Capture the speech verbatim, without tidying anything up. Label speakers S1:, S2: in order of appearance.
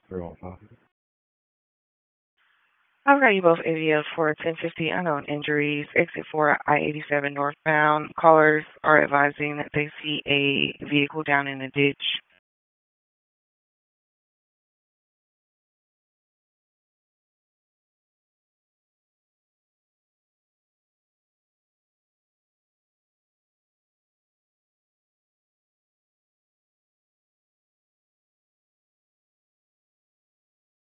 S1: three one five.
S2: I've got you both A V F for ten fifty unknown injuries, exit for I eighty-seven northbound. Callers are advising that they see a vehicle down in a ditch